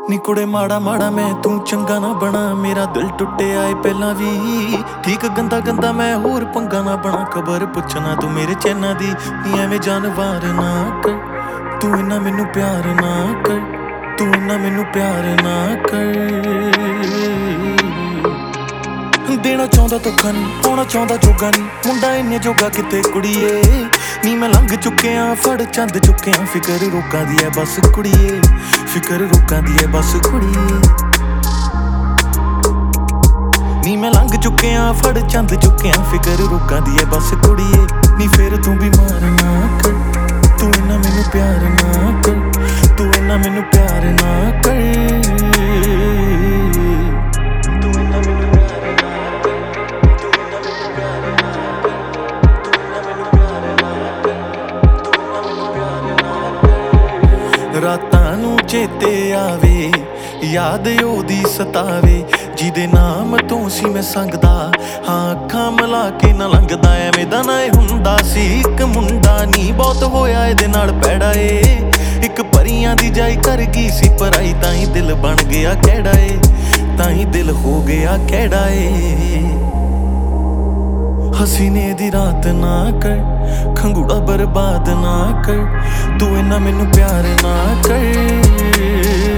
ਨੀ ਕੁੜੇ ਮਾੜਾ ਮਾੜਾ ਮੈਂ ਤੂੰ ਚੰਗਾ ਨਾ ਬਣਾ, ਮੇਰਾ ਦਿਲ ਟੁੱਟਿਆ ਏ ਪਹਿਲਾਂ ਵੀ। ਠੀਕ ਗੰਦਾ ਗੰਦਾ ਮੈਂ ਹੋਰ ਪੰਗਾ ਨਾ ਬਣਾ, ਖਬਰ ਪੁੱਛਣਾ ਤੂੰ ਮੇਰੇ ਚੈਨਾਂ ਦੀ। ਨੀ ਐਵੇਂ ਜਾਨਵਾਰ ਨਾ ਕਰ, ਤੂੰ ਇੰਨਾ ਮੈਨੂੰ ਪਿਆਰ ਨਾ ਕਰ, ਤੂੰ ਇੰਨਾ ਮੈਨੂੰ ਪਿਆਰ ਨਾ ਕਰ। ਦੇਣਾ ਚਾਹੁੰਦਾ ਧੋਖਾ ਨੀ, ਪਾਉਣਾ ਚਾਹੁੰਦਾ ਜੋਗਾ ਨੀ, ਮੁੰਡਾ ਇੰਨੇ ਜੋਗਾ ਕਿਤੇ ਕੁੜੀਏ। ਨੀ ਮੈਂ ਲੰਘ ਚੁੱਕਿਆ ਫੜ ਚੰਦ ਚੁੱਕਿਆ, ਫਿਕਰ ਰੋਕਾਂ ਦੀ ਐ ਬਸ ਕੁੜੀਏ, ਫਿਕਰ ਰੋਕਾਂ ਦੀ ਐ ਬਸ ਕੁੜੀਏ। ਨੀ ਮੈਂ ਲੰਘ ਚੁੱਕਿਆ ਫੜ ਚੰਦ ਚੁੱਕਿਆ, ਫਿਕਰ ਰੋਕਾਂ ਦੀ ਐ ਬਸ ਕੁੜੀਏ। ਨੀ ਫੇਰ ਤੂੰ ਵੀ ਮਾਰ ਨਾ ਕਰ, ਤੂੰ ਇੰਨਾ ਮੈਨੂੰ ਪਿਆਰ ਨਾ ਕਰ, ਤੂੰ ਇੰਨਾ ਮੈਨੂੰ ਪਿਆਰ ਨਾ ਕਰ। ਰਾਤਾਂ ਨੂੰ ਚੇਤੇ ਆਵੇ, ਯਾਦ ਉਹਦੀ ਸਤਾਵੇ, ਜਿਹਦੇ ਨਾਮ ਤੋਂ ਸੀ ਮੈਂ ਸੰਗਦਾ। ਹਾਂ ਅੱਖਾਂ ਮਿਲਾ ਕੇ ਨਾ ਲੰਘਦਾ, ਐਵੇਂ ਦਾ ਨਾ ਇਹ ਹੁੰਦਾ ਸੀ ਇੱਕ ਮੁੰਡਾ। ਨੀ ਬਹੁਤ ਹੋਇਆ ਇਹਦੇ ਨਾਲ ਪੈੜਾ ਏ, ਇੱਕ ਪਰੀਆਂ ਦੀ ਜਾਈ ਕਰ ਗਈ ਸੀ ਪਰਾਈ, ਤਾਂ ਹੀ ਦਿਲ ਬਣ ਗਿਆ ਕਿਹੜਾ ਏ, ਤਾਂ ਹੀ ਦਿਲ ਹੋ ਗਿਆ ਕਿਹੜਾ ਏ। ਹਸੀਨੇ ਦੀ ਰਾਤ ਨਾ ਕਰ, ਖੰਗੂੜਾ ਬਰਬਾਦ ਨਾ ਕਰ, ਤੂੰ ਇੰਨਾ ਮੈਨੂੰ ਪਿਆਰ ਨਾ ਕਰ।